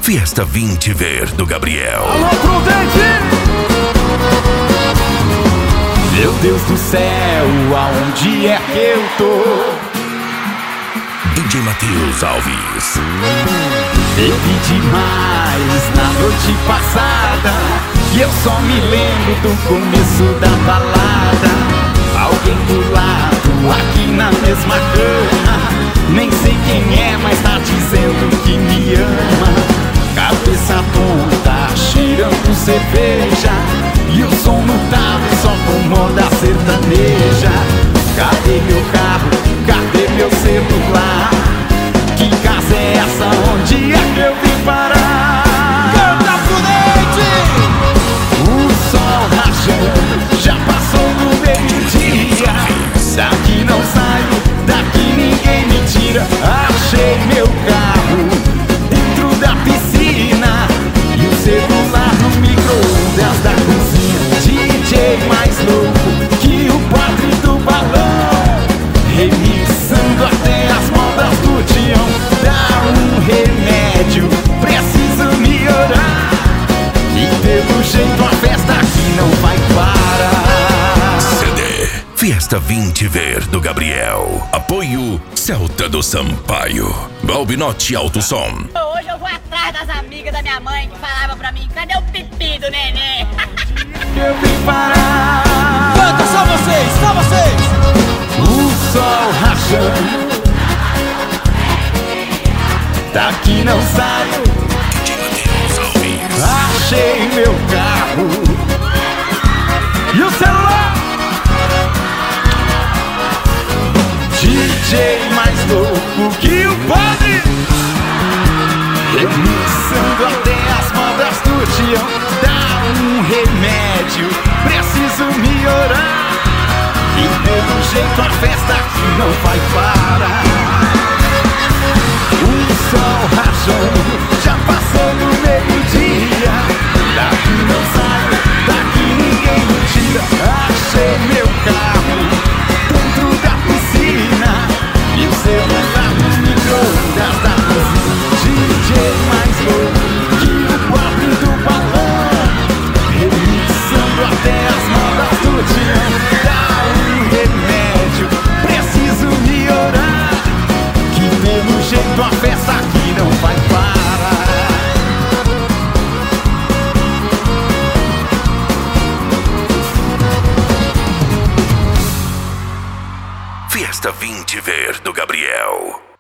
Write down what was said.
Fiesta 20 Ver do Gabriel. Alô, Prudente! Meu Deus do céu, aonde é que eu tô? DJ Matheus Alves. Bebi demais na noite passada e eu só me lembro do começo da balada. Alguém do lado, aqui na mesma cama. Nem sei quem é, mas tá dizendo que me ama. Cabeça tonta, cheirando cerveja, e o som no talo só com moda sertaneja. Cadê meu carro? Cadê meu celular? Que casa é essa? Onde é que eu vim parar? Canta, Prudente! O sol rachando, já passou do meio-dia. Daqui não saio, daqui ninguém me tira. Achei meu carro dentro da piscina e o celular no micro-ondas da cozinha. DJ mais louco que o padre do balão, remixando até as modas do Tião. Dá um remédio, preciso me orar, e pelo jeito a festa aqui não vai parar. CD Fiesta 20 Ver do Gabriel. Apoio Celta do Sampaio. Balbinotti Alto Som. Hoje eu vou atrás das amigas da minha mãe que falavam pra mim: cadê o pipi do neném? Eu vim parar. Canta, só vocês, só vocês! O sol rachando, daqui não saio. DJ Matheus Alves. Achei meu carro e o celular. DJ mais louco que o padre, remixando até as modas do Tião. Dá um remédio, preciso me orar, e pelo jeito a festa aqui não vai parar. O sol rachando, já passou do meio-dia. Daqui não saio, daqui ninguém me tira. Achei meu carro dentro da piscina e o celular no micro-ondas da cozinha. DJ mais louco que o pobre do balão, remixando até as modas do Tião. Dá um remédio, preciso me orar, que pelo jeito a festa aqui não vai parar. Fiesta 20 Ver do Gabriel.